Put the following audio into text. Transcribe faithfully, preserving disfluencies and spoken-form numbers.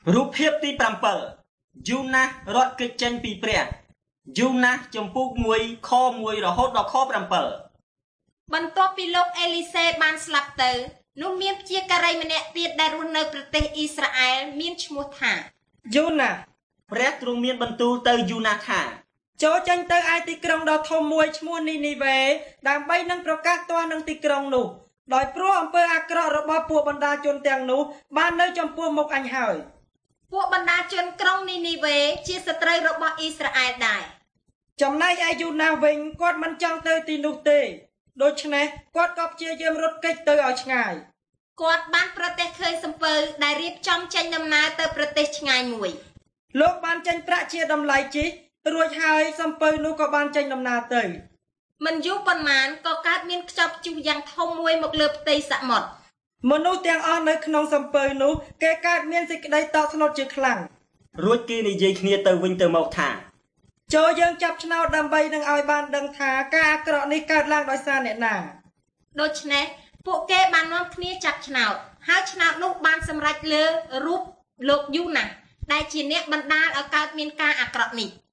រូបភាពទីប្រាំbảyយូណាសរត់គេចចេញពីព្រះយូណាសចំពុកមួយខមួយរហូតដល់ខប្រាំbảy បន្ទាប់ពីលោកអេលីសេបានស្លាប់ទៅនោះមានព្យាការីម្នាក់ទៀតដែលរស់នៅប្រទេសអ៊ីស្រាអែលមានឈ្មោះថាយូណាសព្រះទ្រង់មានបន្ទូលទៅយូណាសថាចូលចេញទៅឯទីក្រុងដ៏ធំមួយឈ្មោះនីនីវេដើម្បីនឹងប្រកាសទាស់នឹងទីក្រុងនោះដោយព្រោះអំពើអាក្រក់របស់ពួកបណ្ដាជនទាំងនោះបាននៅចំពោះមុខអញហើយពួកបណ្ដាជនក្រុងនីនីវេជាសត្រូវរបស់អ៊ីស្រាអែលដែរចំណែកឯយូណាសវិញគាត់មិនចង់ទៅទីនោះទេដូច្នេះគាត់ក៏ព្យាយាមរត់គេចទៅឲ្យឆ្ងាយគាត់បានប្រទះឃើញសំពៅដែលរៀបចំចេញដំណើរទៅប្រទេសឆ្ងាយមួយលោកបានចេញប្រាក់ជាតម្លៃជិះរួចហើយសំពៅនោះក៏បានចេញដំណើរទៅមិនយូរប៉ុន្មានក៏កើតមានខ្ចប់ជុះយ៉ាងធំមួយមកលើផ្ទៃសមុទ្រមនុស្សទាំងអស់នៅក្នុងសំពៅនោះគេកើតមានសេចក្តីតក់ស្លុតជាខ្លាំងរួចគេនិយាយគ្នាទៅវិញទៅមកថាចូលយើងចាប់ឆ្នោតដើម្បីនឹងឲ្យបានដឹងថាការអាក្រក់នេះកើតឡើងដោយសារអ្នកណាដូច្នេះពួកគេបាននាំគ្នាចាប់ឆ្នោតហើយឆ្នោតនោះបានសម្រេចលើរូបលោកយូណាសដែលជាអ្នកបណ្ដាលឲ្យកើតមានការអាក្រក់នេះ